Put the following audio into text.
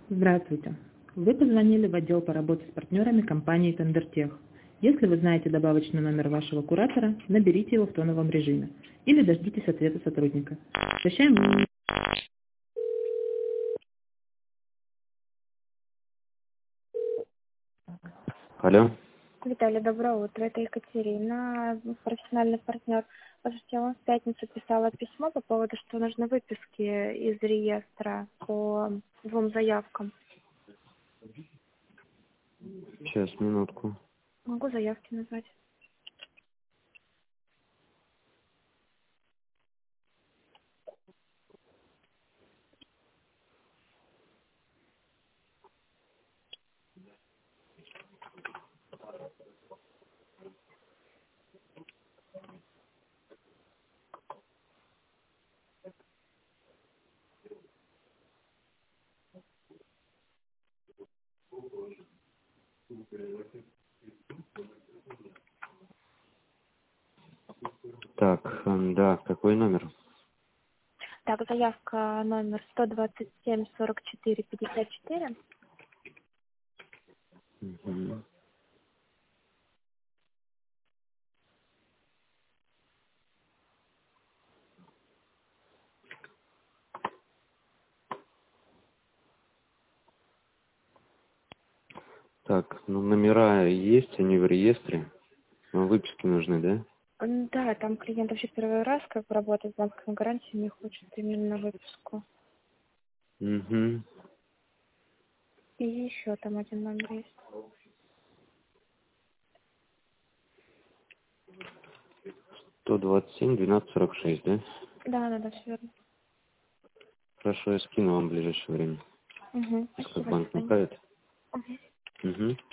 Здравствуйте. Вы позвонили в отдел по работе с партнерами компании Тендертех. Если вы знаете добавочный номер вашего куратора, наберите его в тоновом режиме или дождитесь ответа сотрудника. Прощаем. Алло. Виталий, доброе утро. Это Екатерина, профессиональный партнер. Слушайте, я вам в пятницу писала письмо по поводу, что нужны выписки из реестра по 2 заявкам. Сейчас, минутку. Могу заявки назвать. Так, да, какой номер? Так, заявка номер 127 44 54. Мгм. Так, ну номера есть, они в реестре. Но выписки нужны, да? Да, там клиент вообще первый раз как работает с банковской гарантией, не хочет именно выписку. Угу. И еще там один номер есть. 127 12 46, да? Да, все верно. Хорошо, я скину вам в ближайшее время. Угу, Как спасибо, до банк свидания. направит. Мгм. Угу.